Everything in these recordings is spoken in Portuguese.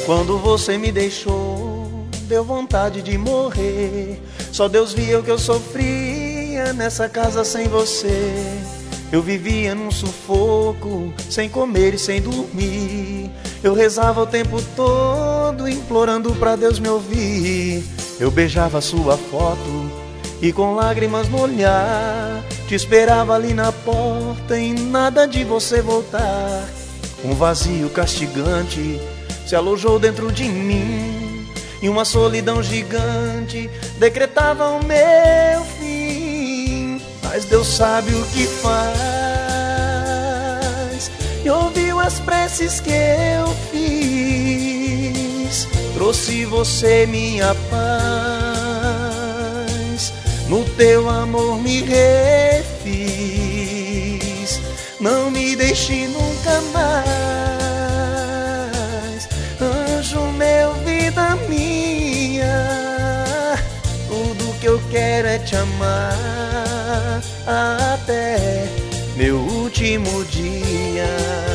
Quando você me deixou, deu vontade de morrer. Só Deus via o que eu sofria nessa casa sem você. Eu vivia num sufoco, sem comer e sem dormir. Eu rezava o tempo todo, implorando pra Deus me ouvir. Eu beijava sua foto e com lágrimas no olhar te esperava ali na porta e nada de você voltar. Um vazio castigante se alojou dentro de mim e uma solidão gigante decretava o meu fim. Mas Deus sabe o que faz e ouviu as preces que eu fiz. Trouxe você minha paz, no teu amor me refiz. Não me deixe nunca mais, anjo meu, vida minha. Tudo que eu quero é te amar até meu último dia.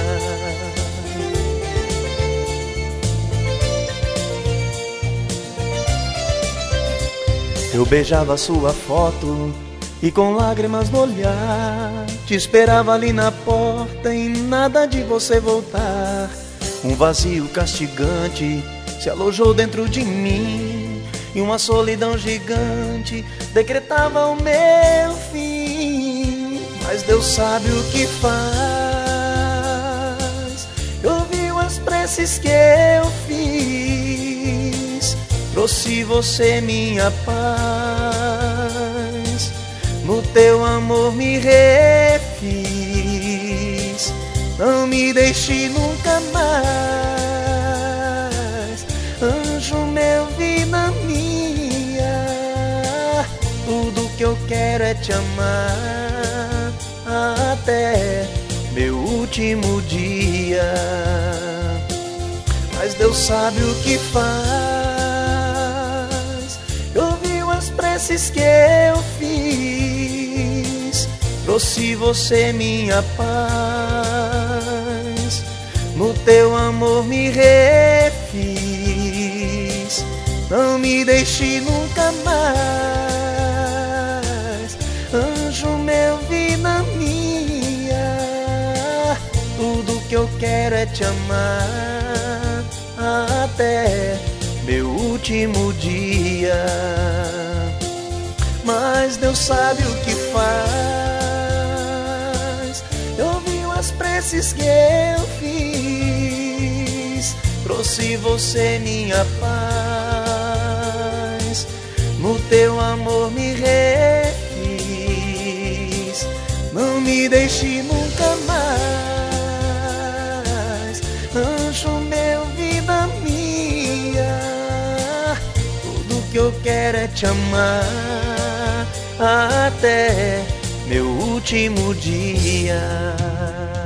Eu beijava sua foto e com lágrimas no olhar te esperava ali na porta e nada de você voltar. Um vazio castigante se alojou dentro de mim e uma solidão gigante decretava o meu fim. Mas Deus sabe o que faz, ouviu as preces que eu fiz. Trouxe você minha paz, no teu amor me refiz. Não me deixe nunca mais, anjo meu, vida minha. Tudo que eu quero é te amar até meu último dia. Mas Deus sabe o que faz, ouviu as preces que eu fiz. Trouxe você minha paz, no teu amor me refiz. Não me deixe nunca mais, anjo meu, vida minha. Tudo que eu quero é te amar até meu último dia. Mas Deus sabe o que faz, ouviu as preces que eu fiz. Trouxe você minha paz, no teu amor me refiz. Não me deixe nunca mais, anjo meu, vida minha. Tudo que eu quero é te amar até meu último dia.